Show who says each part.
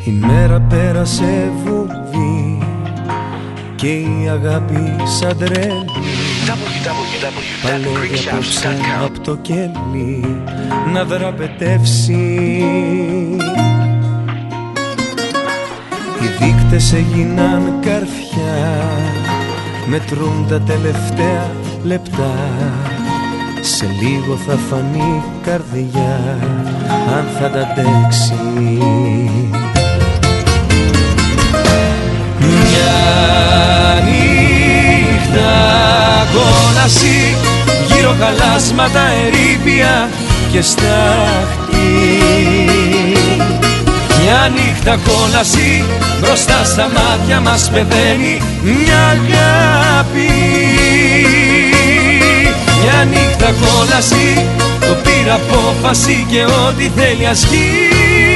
Speaker 1: Η μέρα πέρασε βουβή και η αγάπη σαν τρέλη παλεύει απόψε απ' το κέλι να δραπετεύσει. Οι δείκτες έγιναν καρφιά, μετρούν τα τελευταία λεπτά. Σε λίγο θα φανεί καρδιά αν θα τα αντέξει. Μια νύχτα κόλαση, γύρω χαλάσματα, ερείπια και στάχτη. Μια νύχτα κόλαση, μπροστά στα μάτια μας πεθαίνει μια αγάπη. Μια νύχτα κόλαση, το πήρα απόφαση και ό,τι θέλει ασκεί.